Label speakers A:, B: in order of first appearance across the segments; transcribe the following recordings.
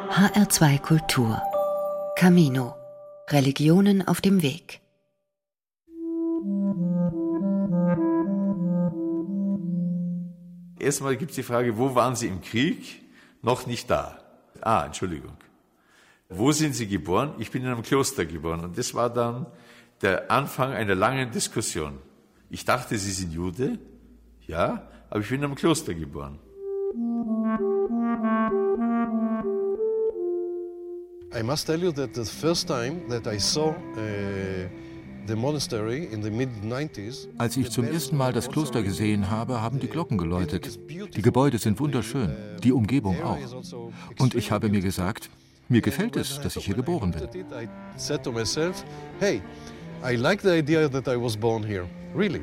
A: HR2 Kultur. Camino. Religionen auf dem Weg.
B: Erstmal gibt es die Frage, wo waren Sie im Krieg? Noch nicht da. Entschuldigung. Wo sind Sie geboren? Ich bin in einem Kloster geboren. Und das war dann der Anfang einer langen Diskussion. Ich dachte, Sie sind Jude. Ja, aber ich bin in einem Kloster geboren.
C: I must tell you that the first time that I saw the monastery in the mid-90s.
D: Als ich zum ersten Mal das Kloster gesehen habe, haben die Glocken geläutet. Die Gebäude sind wunderschön, die Umgebung auch. Und ich habe mir gesagt, mir gefällt es, dass ich hier geboren bin.
C: I said to myself, hey, I like the idea that I was born here. Really.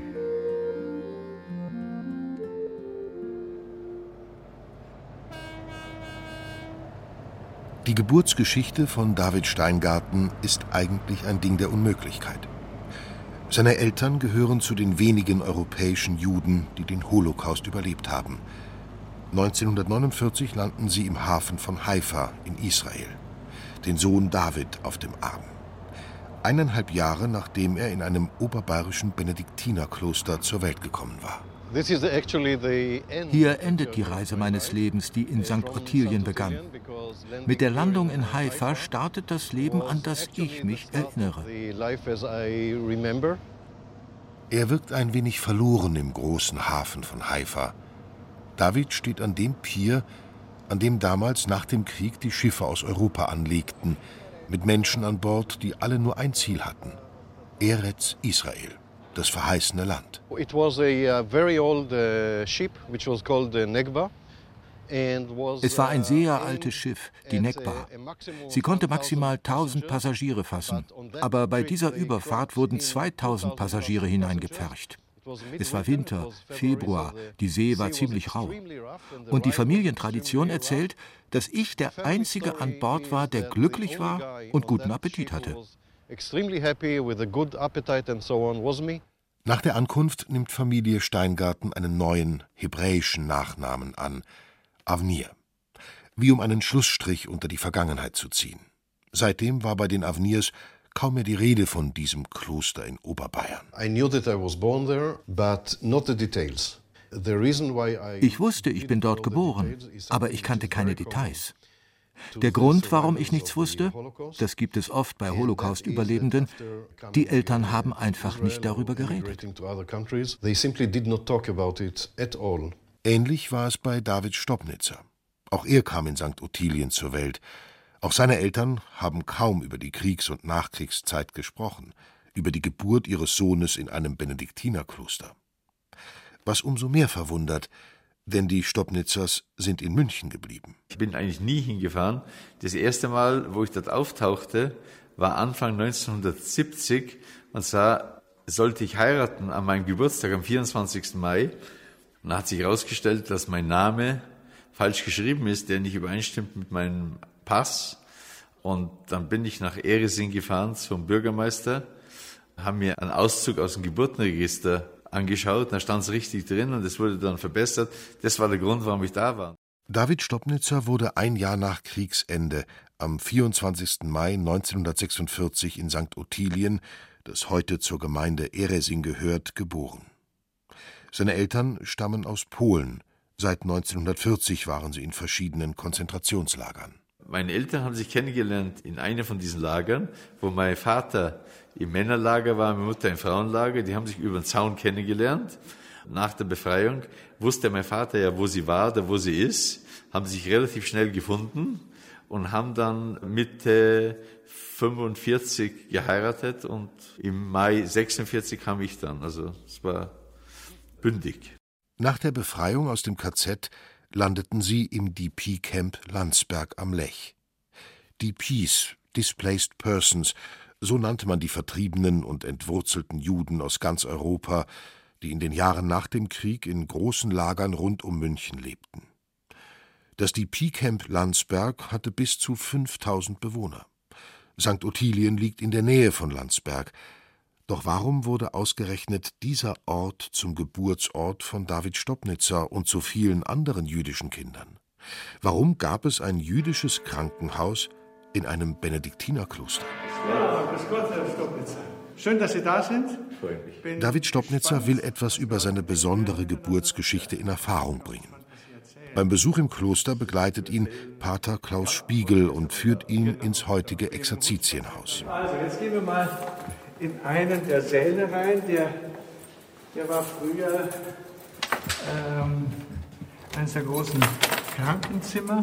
E: Die Geburtsgeschichte von David Steingarten ist eigentlich ein Ding der Unmöglichkeit. Seine Eltern gehören zu den wenigen europäischen Juden, die den Holocaust überlebt haben. 1949 landen sie im Hafen von Haifa in Israel, den Sohn David auf dem Arm. 1,5 Jahre nachdem er in einem oberbayerischen Benediktinerkloster zur Welt gekommen war.
D: Hier endet die Reise meines Lebens, die in St. Ottilien begann. Mit der Landung in Haifa startet das Leben, an das ich mich erinnere.
E: Er wirkt ein wenig verloren im großen Hafen von Haifa. David steht an dem Pier, an dem damals nach dem Krieg die Schiffe aus Europa anlegten, mit Menschen an Bord, die alle nur ein Ziel hatten: Eretz Israel, das verheißene Land.
C: It was a very old ship, which was called the Negba.
D: Es war ein sehr altes Schiff, die Nekba. Sie konnte maximal 1000 Passagiere fassen, aber bei dieser Überfahrt wurden 2000 Passagiere hineingepfercht. Es war Winter, Februar, die See war ziemlich rau. Und die Familientradition erzählt, dass ich der Einzige an Bord war, der glücklich war und guten Appetit hatte.
E: Nach der Ankunft nimmt Familie Steingarten einen neuen, hebräischen Nachnamen an: Avnir. Wie um einen Schlussstrich unter die Vergangenheit zu ziehen. Seitdem war bei den Avnirs kaum mehr die Rede von diesem Kloster in Oberbayern.
D: Ich wusste, ich bin dort geboren, aber ich kannte keine Details. Der Grund, warum ich nichts wusste, das gibt es oft bei Holocaust-Überlebenden, die Eltern haben einfach nicht darüber geredet.
E: Ähnlich war es bei David Stobnitzer. Auch er kam in St. Ottilien zur Welt. Auch seine Eltern haben kaum über die Kriegs- und Nachkriegszeit gesprochen, über die Geburt ihres Sohnes in einem Benediktinerkloster. Was umso mehr verwundert, denn die Stobnitzers sind in München geblieben.
B: Ich bin eigentlich nie hingefahren. Das erste Mal, wo ich dort auftauchte, war Anfang 1970. Und zwar sollte ich heiraten an meinem Geburtstag am 24. Mai. Und da hat sich herausgestellt, dass mein Name falsch geschrieben ist, der nicht übereinstimmt mit meinem Pass. Und dann bin ich nach Eresing gefahren zum Bürgermeister, haben mir einen Auszug aus dem Geburtenregister angeschaut, da stand es richtig drin und es wurde dann verbessert. Das war der Grund, warum ich da war.
E: David Stobnitzer wurde ein Jahr nach Kriegsende, am 24. Mai 1946 in St. Ottilien, das heute zur Gemeinde Eresing gehört, geboren. Seine Eltern stammen aus Polen. Seit 1940 waren sie in verschiedenen Konzentrationslagern.
B: Meine Eltern haben sich kennengelernt in einem von diesen Lagern, wo mein Vater im Männerlager war, meine Mutter im Frauenlager. Die haben sich über den Zaun kennengelernt. Nach der Befreiung wusste mein Vater ja, wo sie war, oder wo sie ist, haben sich relativ schnell gefunden und haben dann Mitte 45 geheiratet und im Mai 46 kam ich dann. Also es war bündig.
E: Nach der Befreiung aus dem KZ landeten sie im DP-Camp Landsberg am Lech. DPs, Displaced Persons, so nannte man die vertriebenen und entwurzelten Juden aus ganz Europa, die in den Jahren nach dem Krieg in großen Lagern rund um München lebten. Das DP-Camp Landsberg hatte bis zu 5000 Bewohner. St. Ottilien liegt in der Nähe von Landsberg. Doch warum wurde ausgerechnet dieser Ort zum Geburtsort von David Stobnitzer und so vielen anderen jüdischen Kindern? Warum gab es ein jüdisches Krankenhaus in einem Benediktinerkloster?
F: Ja, grüß Gott, Herr Stopnitzer. Schön, dass Sie da sind.
E: David Stopnitzer will etwas über seine besondere Geburtsgeschichte in Erfahrung bringen. Beim Besuch im Kloster begleitet ihn Pater Klaus Spiegel und führt ihn ins heutige Exerzitienhaus.
F: Also, jetzt gehen wir mal in einen der Säle rein. Der war früher eines der großen Krankenzimmer.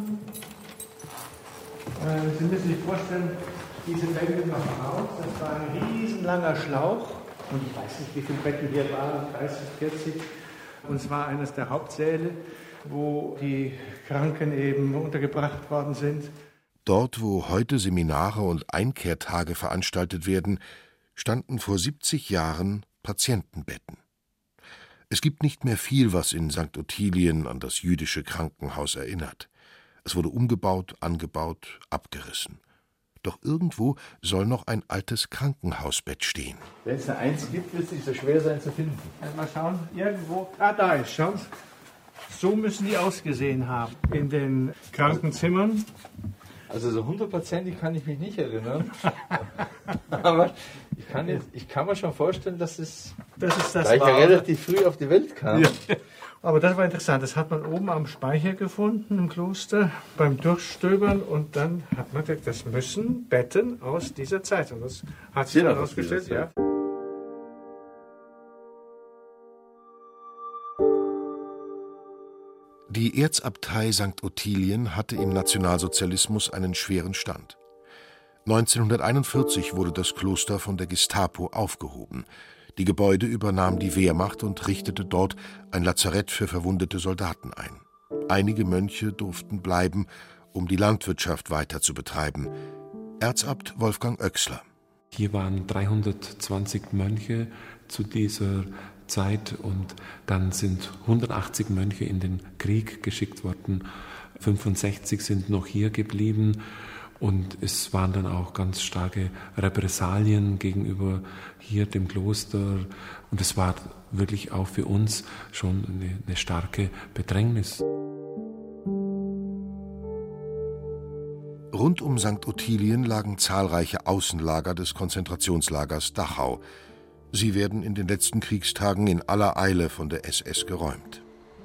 F: Sie müssen sich vorstellen, diese Wände noch aus. Das war ein riesenlanger Schlauch. Und ich weiß nicht, wie viele Betten hier waren, 30, 40. Und es war eines der Hauptsäle, wo die Kranken eben untergebracht worden sind.
E: Dort, wo heute Seminare und Einkehrtage veranstaltet werden, standen vor 70 Jahren Patientenbetten. Es gibt nicht mehr viel, was in St. Ottilien an das jüdische Krankenhaus erinnert. Es wurde umgebaut, angebaut, abgerissen. Doch irgendwo soll noch ein altes Krankenhausbett stehen.
B: Wenn es da eins gibt, wird es nicht so schwer sein zu finden.
F: Mal schauen, irgendwo. Ah, da ist, schauen Sie. So müssen die ausgesehen haben in den Krankenzimmern.
B: Also so 100%ig kann ich mich nicht erinnern. Aber ich kann mir schon vorstellen, dass es gleich relativ früh auf die Welt kam.
F: Ja. Aber das war interessant. Das hat man oben am Speicher gefunden im Kloster beim Durchstöbern. Und dann hat man gesagt, das müssen Betten aus dieser Zeit. Und das hat sich dann herausgestellt. Ja.
E: Die Erzabtei St. Ottilien hatte im Nationalsozialismus einen schweren Stand. 1941 wurde das Kloster von der Gestapo aufgehoben. Die Gebäude übernahm die Wehrmacht und richtete dort ein Lazarett für verwundete Soldaten ein. Einige Mönche durften bleiben, um die Landwirtschaft weiter zu betreiben. Erzabt Wolfgang Oechsler.
G: Hier waren 320 Mönche zu dieser Zeit und dann sind 180 Mönche in den Krieg geschickt worden. 65 sind noch hier geblieben. Und es waren dann auch ganz starke Repressalien gegenüber hier dem Kloster. Und es war wirklich auch für uns schon eine starke Bedrängnis.
E: Rund um St. Ottilien lagen zahlreiche Außenlager des Konzentrationslagers Dachau. Sie werden in den letzten Kriegstagen in aller Eile von der SS geräumt.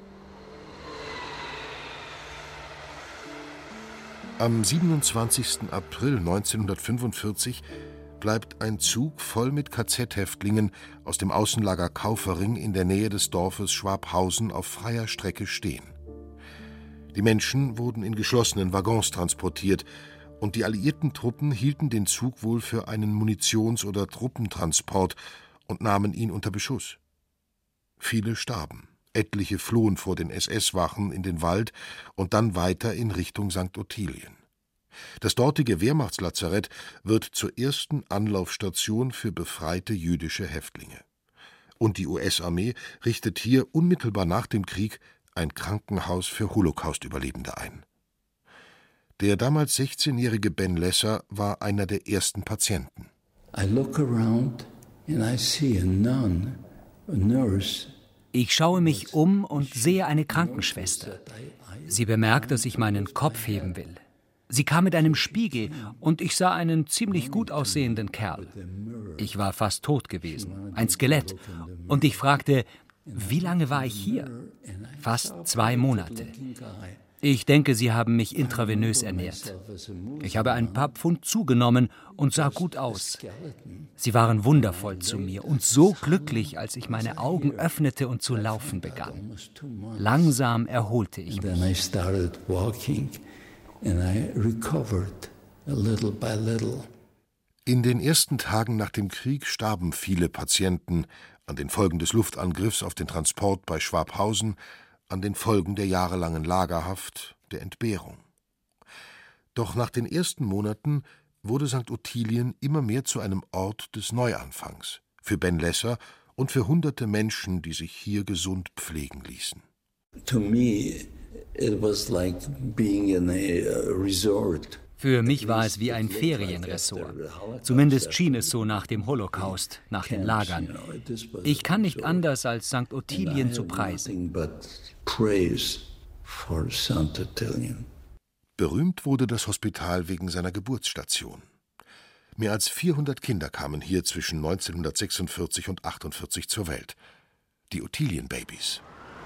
E: Am 27. April 1945 bleibt ein Zug voll mit KZ-Häftlingen aus dem Außenlager Kaufering in der Nähe des Dorfes Schwabhausen auf freier Strecke stehen. Die Menschen wurden in geschlossenen Waggons transportiert und die alliierten Truppen hielten den Zug wohl für einen Munitions- oder Truppentransport und nahmen ihn unter Beschuss. Viele starben. Etliche flohen vor den SS-Wachen in den Wald und dann weiter in Richtung St. Ottilien. Das dortige Wehrmachtslazarett wird zur ersten Anlaufstation für befreite jüdische Häftlinge. Und die US-Armee richtet hier unmittelbar nach dem Krieg ein Krankenhaus für Holocaust-Überlebende ein. Der damals 16-jährige Ben Lesser war einer der ersten Patienten.
H: I look around and I see a nun, a nurse.
I: Ich schaue mich um und sehe eine Krankenschwester. Sie bemerkt, dass ich meinen Kopf heben will. Sie kam mit einem Spiegel und ich sah einen ziemlich gut aussehenden Kerl. Ich war fast tot gewesen, ein Skelett. Und ich fragte, wie lange war ich hier? Fast 2 Monate. Ich denke, sie haben mich intravenös ernährt. Ich habe ein paar Pfund zugenommen und sah gut aus. Sie waren wundervoll zu mir und so glücklich, als ich meine Augen öffnete und zu laufen begann. Langsam erholte ich mich.
E: In den ersten Tagen nach dem Krieg starben viele Patienten an den Folgen des Luftangriffs auf den Transport bei Schwabhausen, an den Folgen der jahrelangen Lagerhaft, der Entbehrung. Doch nach den ersten Monaten wurde St. Ottilien immer mehr zu einem Ort des Neuanfangs, für Ben Lesser und für hunderte Menschen, die sich hier gesund pflegen ließen.
H: To me, it was like being in a resort.
I: Für mich war es wie ein Ferienressort. Zumindest schien es so nach dem Holocaust, nach den Lagern. Ich kann nicht anders, als St. Ottilien zu preisen.
H: for St. Ottilian.
E: Berühmt wurde das Hospital wegen seiner Geburtsstation. Mehr als 400 Kinder kamen hier zwischen 1946 und 1948 zur Welt. Die Ottilian-Babys.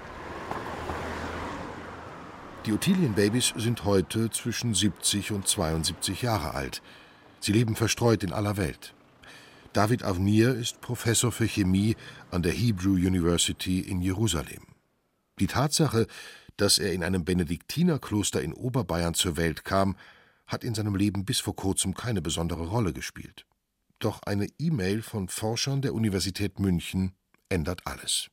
E: Die Ottilian-Babys sind heute zwischen 70 und 72 Jahre alt. Sie leben verstreut in aller Welt. David Avnir ist Professor für Chemie an der Hebrew University in Jerusalem. Die Tatsache, dass er in einem Benediktinerkloster in Oberbayern zur Welt kam, hat in seinem Leben bis vor kurzem keine besondere Rolle gespielt. Doch eine E-Mail von Forschern der Universität München ändert alles.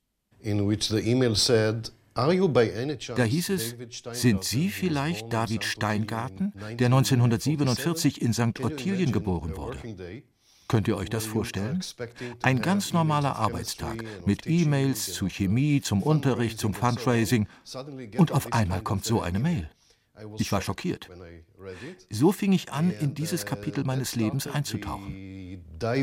D: Da hieß es, sind Sie vielleicht David Steingarten, der 1947 in St. Ottilien geboren wurde? Könnt ihr euch das vorstellen? Ein ganz normaler Arbeitstag mit E-Mails zu Chemie, zum Unterricht, zum Fundraising. Und auf einmal kommt so eine Mail. Ich war schockiert. So fing ich an, in dieses Kapitel meines Lebens einzutauchen.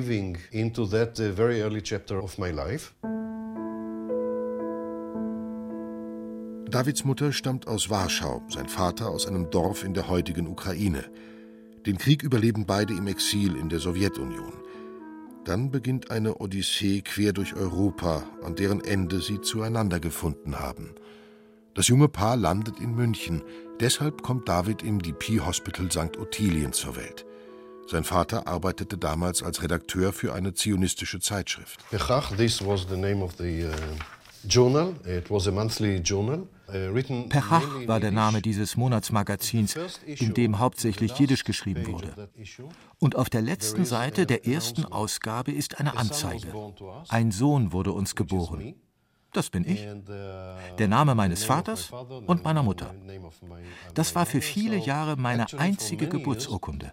E: Davids Mutter stammt aus Warschau, sein Vater aus einem Dorf in der heutigen Ukraine. Den Krieg überleben beide im Exil in der Sowjetunion. Dann beginnt eine Odyssee quer durch Europa, an deren Ende sie zueinander gefunden haben. Das junge Paar landet in München. Deshalb kommt David im DP Hospital St. Ottilien zur Welt. Sein Vater arbeitete damals als Redakteur für eine zionistische Zeitschrift.
C: This was the name of the journal. It was a monthly journal.
D: Pechach war der Name dieses Monatsmagazins, in dem hauptsächlich Jiddisch geschrieben wurde. Und auf der letzten Seite der ersten Ausgabe ist eine Anzeige. Ein Sohn wurde uns geboren. Das bin ich. Der Name meines Vaters und meiner Mutter. Das war für viele Jahre meine einzige Geburtsurkunde.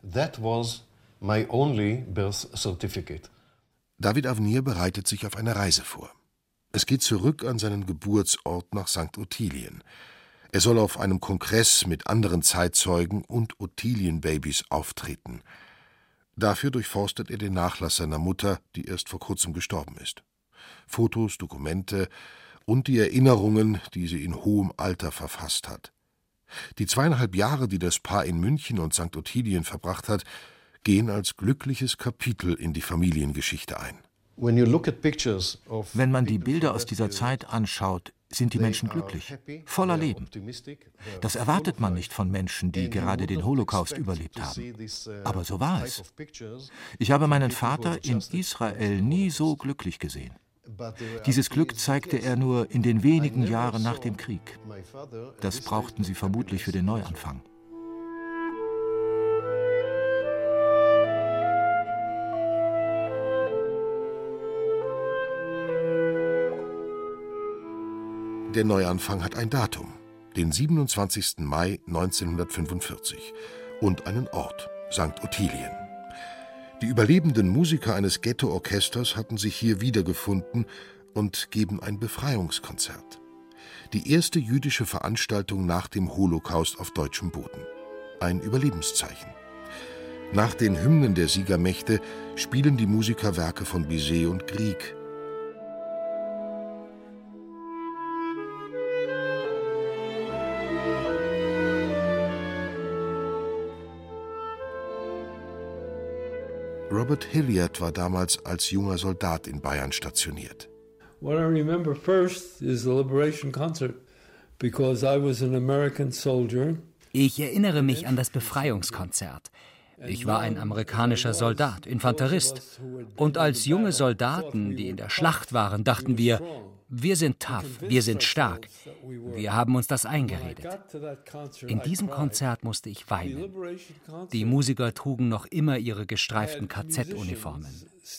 E: David Avnir bereitet sich auf eine Reise vor. Es geht zurück an seinen Geburtsort nach St. Ottilien. Er soll auf einem Kongress mit anderen Zeitzeugen und Ottilien-Babys auftreten. Dafür durchforstet er den Nachlass seiner Mutter, die erst vor kurzem gestorben ist. Fotos, Dokumente und die Erinnerungen, die sie in hohem Alter verfasst hat. Die 2,5 Jahre, die das Paar in München und St. Ottilien verbracht hat, gehen als glückliches Kapitel in die Familiengeschichte ein.
D: Wenn man die Bilder aus dieser Zeit anschaut, sind die Menschen glücklich, voller Leben. Das erwartet man nicht von Menschen, die gerade den Holocaust überlebt haben. Aber so war es. Ich habe meinen Vater in Israel nie so glücklich gesehen. Dieses Glück zeigte er nur in den wenigen Jahren nach dem Krieg. Das brauchten sie vermutlich für den Neuanfang.
E: Der Neuanfang hat ein Datum, den 27. Mai 1945, und einen Ort, St. Ottilien. Die überlebenden Musiker eines Ghetto-Orchesters hatten sich hier wiedergefunden und geben ein Befreiungskonzert. Die erste jüdische Veranstaltung nach dem Holocaust auf deutschem Boden. Ein Überlebenszeichen. Nach den Hymnen der Siegermächte spielen die Musiker Werke von Bizet und Grieg. Robert Hilliard war damals als junger Soldat in Bayern stationiert.
J: What I remember first is the Liberation Concert, because I was an American soldier.
I: Ich erinnere mich an das Befreiungskonzert. Ich war ein amerikanischer Soldat, Infanterist. Und als junge Soldaten, die in der Schlacht waren, dachten wir, wir sind tough, wir sind stark. Wir haben uns das eingeredet. In diesem Konzert musste ich weinen. Die Musiker trugen noch immer ihre gestreiften KZ-Uniformen.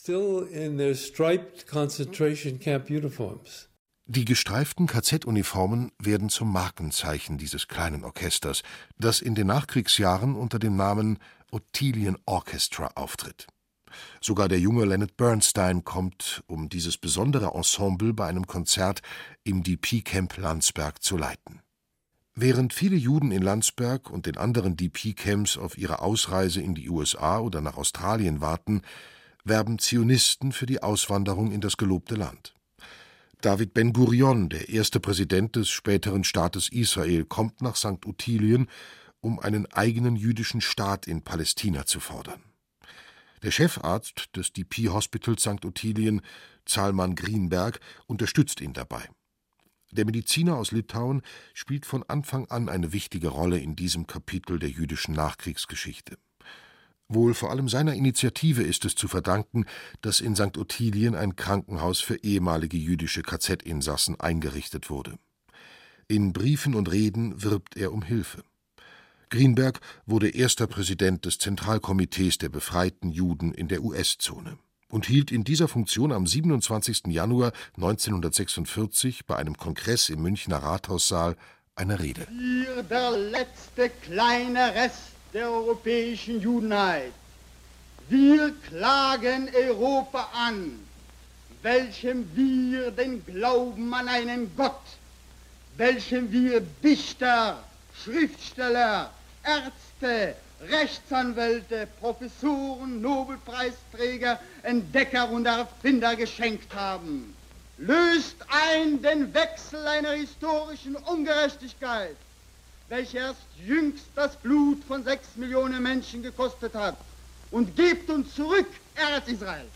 E: Die gestreiften KZ-Uniformen werden zum Markenzeichen dieses kleinen Orchesters, das in den Nachkriegsjahren unter dem Namen Ottilien Orchestra auftritt. Sogar der junge Leonard Bernstein kommt, um dieses besondere Ensemble bei einem Konzert im DP-Camp Landsberg zu leiten. Während viele Juden in Landsberg und den anderen DP-Camps auf ihre Ausreise in die USA oder nach Australien warten, werben Zionisten für die Auswanderung in das gelobte Land. David Ben-Gurion, der erste Präsident des späteren Staates Israel, kommt nach St. Ottilien, um einen eigenen jüdischen Staat in Palästina zu fordern. Der Chefarzt des DP Hospitals St. Ottilien, Zalman Greenberg, unterstützt ihn dabei. Der Mediziner aus Litauen spielt von Anfang an eine wichtige Rolle in diesem Kapitel der jüdischen Nachkriegsgeschichte. Wohl vor allem seiner Initiative ist es zu verdanken, dass in St. Ottilien ein Krankenhaus für ehemalige jüdische KZ-Insassen eingerichtet wurde. In Briefen und Reden wirbt er um Hilfe. Greenberg wurde erster Präsident des Zentralkomitees der befreiten Juden in der US-Zone und hielt in dieser Funktion am 27. Januar 1946 bei einem Kongress im Münchner Rathaussaal eine Rede.
K: Wir, der letzte kleine Rest der europäischen Judenheit. Wir klagen Europa an, welchem wir den Glauben an einen Gott, welchem wir Dichter, Schriftsteller, Ärzte, Rechtsanwälte, Professoren, Nobelpreisträger, Entdecker und Erfinder geschenkt haben. Löst ein den Wechsel einer historischen Ungerechtigkeit, welche erst jüngst das Blut von 6 Millionen Menschen gekostet hat, und gebt uns zurück, Eretz Israel.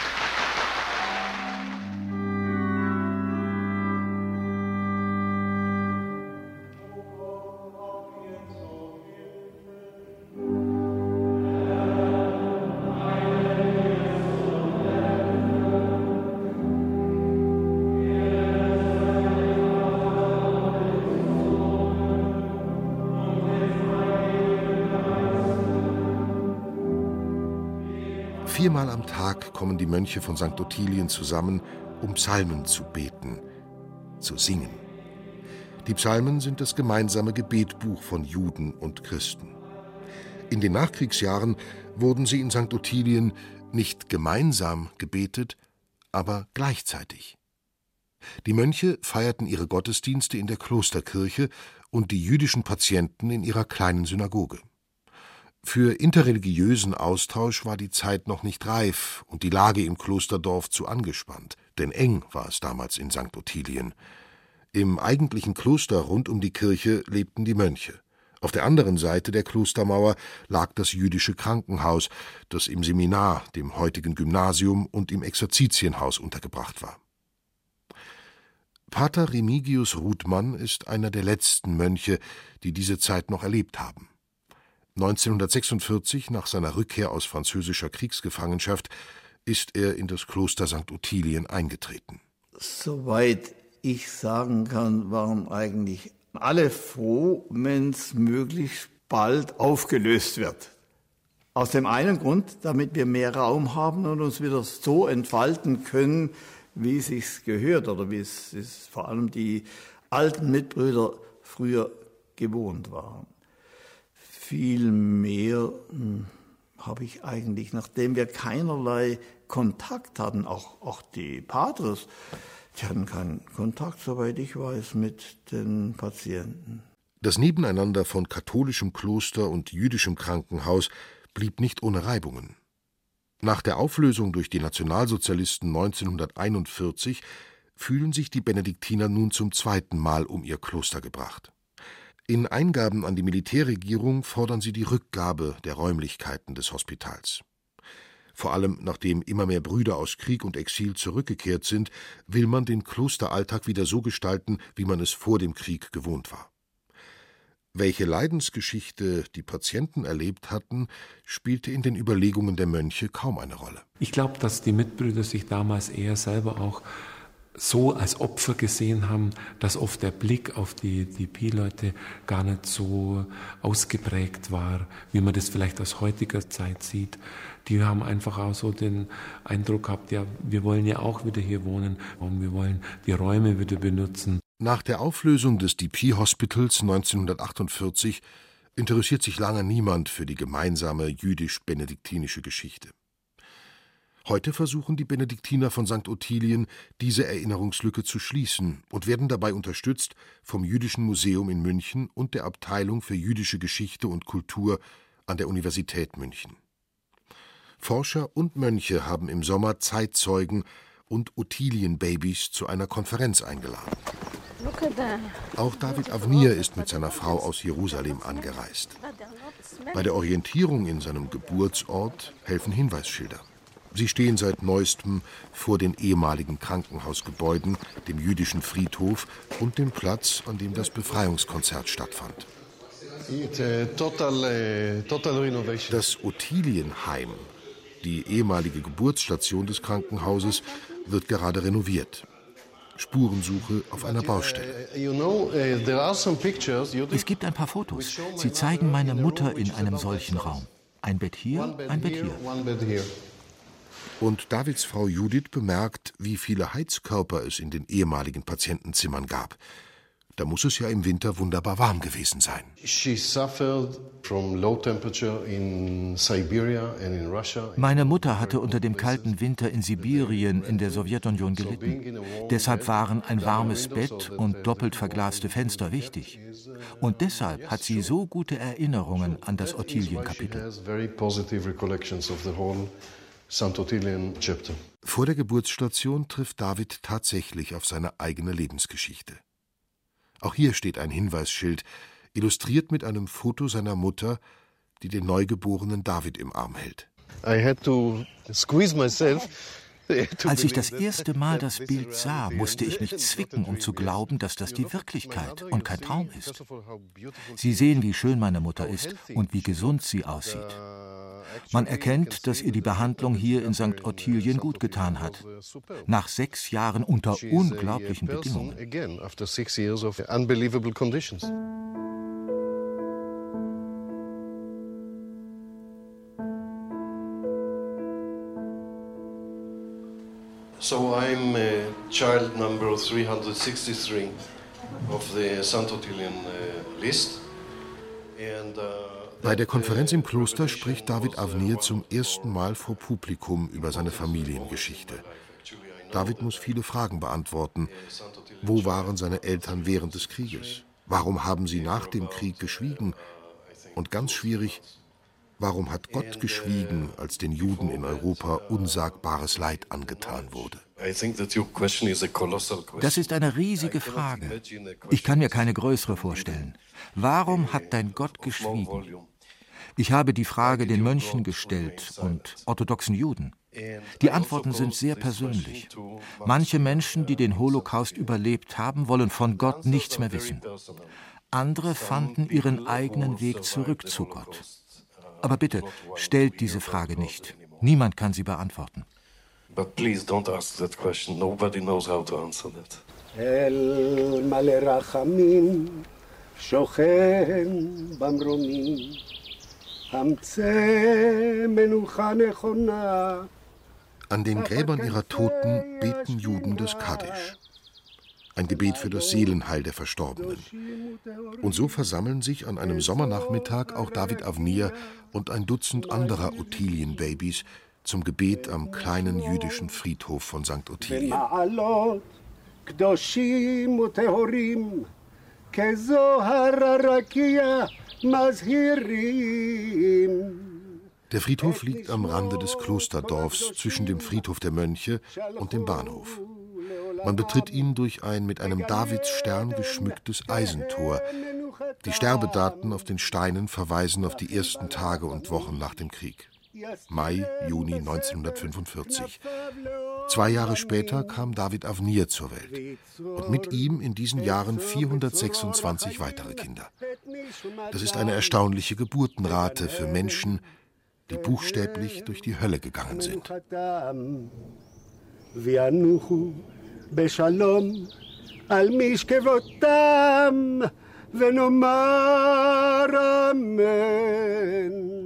E: Viermal am Tag kommen die Mönche von St. Ottilien zusammen, um Psalmen zu beten, zu singen. Die Psalmen sind das gemeinsame Gebetbuch von Juden und Christen. In den Nachkriegsjahren wurden sie in St. Ottilien nicht gemeinsam gebetet, aber gleichzeitig. Die Mönche feierten ihre Gottesdienste in der Klosterkirche und die jüdischen Patienten in ihrer kleinen Synagoge. Für interreligiösen Austausch war die Zeit noch nicht reif und die Lage im Klosterdorf zu angespannt, denn eng war es damals in St. Ottilien. Im eigentlichen Kloster rund um die Kirche lebten die Mönche. Auf der anderen Seite der Klostermauer lag das jüdische Krankenhaus, das im Seminar, dem heutigen Gymnasium und im Exerzitienhaus untergebracht war. Pater Remigius Ruthmann ist einer der letzten Mönche, die diese Zeit noch erlebt haben. 1946, nach seiner Rückkehr aus französischer Kriegsgefangenschaft, ist er in das Kloster St. Ottilien eingetreten.
H: Soweit ich sagen kann, waren eigentlich alle froh, wenn es möglichst bald aufgelöst wird. Aus dem einen Grund, damit wir mehr Raum haben und uns wieder so entfalten können, wie es sich gehört oder wie es vor allem die alten Mitbrüder früher gewohnt waren. Viel mehr habe ich eigentlich, nachdem wir keinerlei Kontakt hatten, auch die Patres, die hatten keinen Kontakt, soweit ich weiß, mit den Patienten.
E: Das Nebeneinander von katholischem Kloster und jüdischem Krankenhaus blieb nicht ohne Reibungen. Nach der Auflösung durch die Nationalsozialisten 1941 fühlen sich die Benediktiner nun zum zweiten Mal um ihr Kloster gebracht. In Eingaben an die Militärregierung fordern sie die Rückgabe der Räumlichkeiten des Hospitals. Vor allem nachdem immer mehr Brüder aus Krieg und Exil zurückgekehrt sind, will man den Klosteralltag wieder so gestalten, wie man es vor dem Krieg gewohnt war. Welche Leidensgeschichte die Patienten erlebt hatten, spielte in den Überlegungen der Mönche kaum eine Rolle.
G: Ich glaube, dass die Mitbrüder sich damals eher selber auch so als Opfer gesehen haben, dass oft der Blick auf die DP-Leute gar nicht so ausgeprägt war, wie man das vielleicht aus heutiger Zeit sieht. Die haben einfach auch so den Eindruck gehabt, ja, wir wollen ja auch wieder hier wohnen und wir wollen die Räume wieder benutzen.
E: Nach der Auflösung des DP Hospitals 1948 interessiert sich lange niemand für die gemeinsame jüdisch-benediktinische Geschichte. Heute versuchen die Benediktiner von St. Ottilien, diese Erinnerungslücke zu schließen und werden dabei unterstützt vom Jüdischen Museum in München und der Abteilung für jüdische Geschichte und Kultur an der Universität München. Forscher und Mönche haben im Sommer Zeitzeugen und Ottilien-Babys zu einer Konferenz eingeladen. Auch David Avnir ist mit seiner Frau aus Jerusalem angereist. Bei der Orientierung in seinem Geburtsort helfen Hinweisschilder. Sie stehen seit neuestem vor den ehemaligen Krankenhausgebäuden, dem jüdischen Friedhof und dem Platz, an dem das Befreiungskonzert stattfand. Das Ottilienheim, die ehemalige Geburtsstation des Krankenhauses, wird gerade renoviert. Spurensuche auf einer Baustelle.
D: Es gibt ein paar Fotos. Sie zeigen meine Mutter in einem solchen Raum. Ein Bett hier, ein Bett hier.
E: Und Davids Frau Judith bemerkt, wie viele Heizkörper es in den ehemaligen Patientenzimmern gab. Da muss es ja im Winter wunderbar warm gewesen sein.
D: Meine Mutter hatte unter dem kalten Winter in Sibirien in der Sowjetunion gelitten. Deshalb waren ein warmes Bett und doppelt verglaste Fenster wichtig. Und deshalb hat sie so gute Erinnerungen an das Ottilien-Kapitel.
E: Vor der Geburtsstation trifft David tatsächlich auf seine eigene Lebensgeschichte. Auch hier steht ein Hinweisschild, illustriert mit einem Foto seiner Mutter, die den neugeborenen David im Arm hält.
D: Als ich das erste Mal das Bild sah, musste ich mich zwicken, um zu glauben, dass das die Wirklichkeit und kein Traum ist. Sie sehen, wie schön meine Mutter ist und wie gesund sie aussieht. Man erkennt, dass ihr die Behandlung hier in St. Ottilien gut getan hat. Nach 6 Jahren unter unglaublichen Bedingungen.
C: So I'm child number 363 of the St. Ottilien list.
E: Bei der Konferenz im Kloster spricht David Avnir zum ersten Mal vor Publikum über seine Familiengeschichte. David muss viele Fragen beantworten. Wo waren seine Eltern während des Krieges? Warum haben sie nach dem Krieg geschwiegen? Und ganz schwierig, warum hat Gott geschwiegen, als den Juden in Europa unsagbares Leid angetan wurde?
D: Das ist eine riesige Frage. Ich kann mir keine größere vorstellen. Warum hat dein Gott geschwiegen? Ich habe die Frage den Mönchen gestellt und orthodoxen Juden. Die Antworten sind sehr persönlich. Manche Menschen, die den Holocaust überlebt haben, wollen von Gott nichts mehr wissen. Andere fanden ihren eigenen Weg zurück zu Gott. Aber bitte, stellt diese Frage nicht. Niemand kann sie beantworten.
C: But please don't ask that question. Nobody knows how to answer that.
K: El male rachamim shochen bamromin hamtze menucha nechona.
E: An den Gräbern ihrer Toten beten Juden das Kaddisch. Ein Gebet für das Seelenheil der Verstorbenen. Und so versammeln sich an einem Sommernachmittag auch David Avnir und ein Dutzend anderer Ottilien-Babys zum Gebet am kleinen jüdischen Friedhof von St. Ottilien. Der Friedhof liegt am Rande des Klosterdorfs zwischen dem Friedhof der Mönche und dem Bahnhof. Man betritt ihn durch ein mit einem Davidsstern geschmücktes Eisentor. Die Sterbedaten auf den Steinen verweisen auf die ersten Tage und Wochen nach dem Krieg. Mai, Juni 1945. 2 Jahre später kam David Avnir zur Welt. Und mit ihm in diesen Jahren 426 weitere Kinder. Das ist eine erstaunliche Geburtenrate für Menschen, die buchstäblich durch die Hölle gegangen sind.
K: בשלום על משכבותם ונאמר אמן.